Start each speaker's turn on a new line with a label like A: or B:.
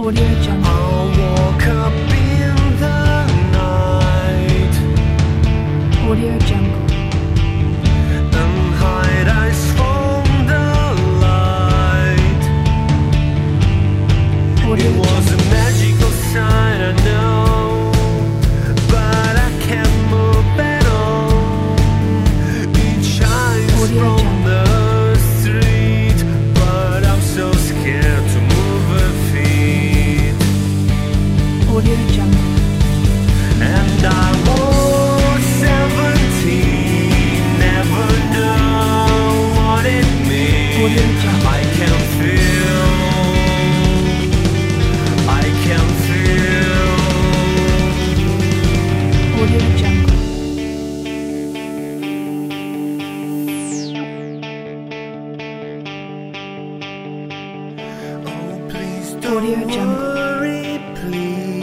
A: Audio Jungle.
B: I'll walk up in the night
A: Audio Jungle.
B: and hide eyes from the light.
A: Audio
B: It was a
A: Jungle.
B: magical sight, I know, but I can't move at all. It shines
A: Audio
B: from
A: Jungle.
B: the street, but I'm so scared to move a feet.
A: Audio Jungle.
B: And I was 17, never know what it
A: Audio
B: means.
A: Jungle.
B: I can feel
A: Audio Jungle.
B: Oh, please
A: Audio
B: don't
A: Jungle.
B: worry, please.